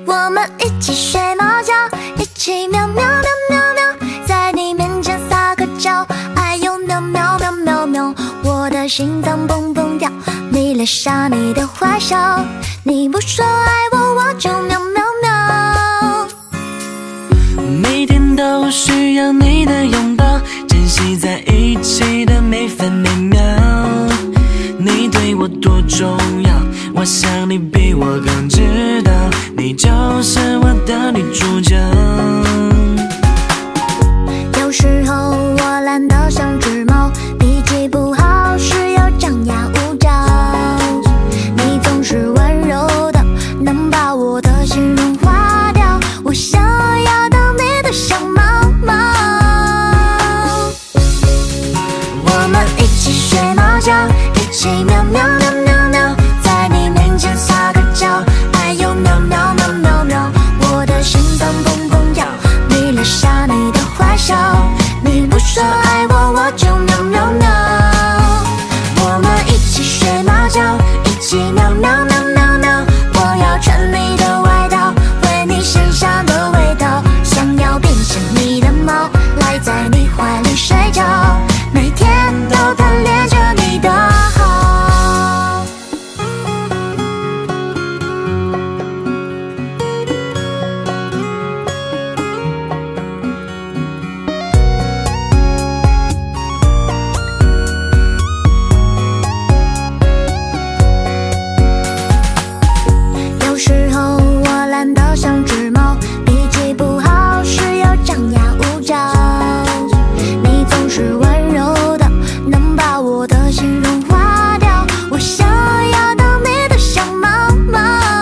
我们一起睡猫觉，一起喵喵喵喵喵，在你面前撒个娇，哎呦喵喵喵喵喵，我的心脏蹦蹦跳，你来傻你的坏笑，你不说爱我，我就喵喵喵。 每天都需要你的拥抱，珍惜在一起的每分每秒。你对我多重要，我想你比我更知道，你就是我的女主角。 有时候我懒得像只猫，脾气不好时又张牙舞爪，你总是温柔的，能把我的心融化掉，我想要当你的小猫猫。我们一起睡猫觉，一起喵喵喵喵喵，在你面前撒个娇，哎呦喵喵喵喵喵，我的心脏蹦蹦跳，你来傻你的坏笑，你不说爱我，我就喵喵喵。我们一起睡猫觉，一起喵喵喵喵喵，我要穿你的外套，闻你身上的味道，想要变成你的猫，赖在你怀里睡觉，每天都贪恋着你的好。有时候我懒得像只猫，脾气不好时又张牙舞爪，你总是温柔的，能把我的心融化掉，我想要当你的小猫猫。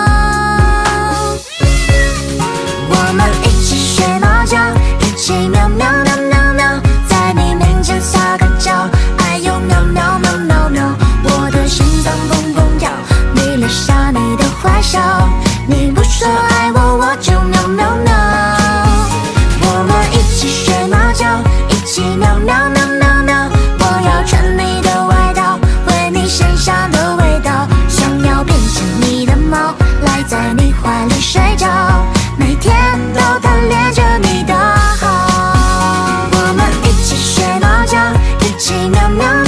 我们一起睡猫觉，一起喵喵喵喵喵，在你面前撒个娇，哎呦喵喵喵喵喵，我的心脏蹦蹦跳，你来傻你的坏笑，你不说爱我，我就喵喵喵。我们一起睡猫觉，一起喵喵喵喵喵，我要穿你的外套，闻你身上的味道，想要变成你的猫，赖在你怀里睡觉，每天都贪恋着你的好。我们一起睡猫觉，一起喵喵喵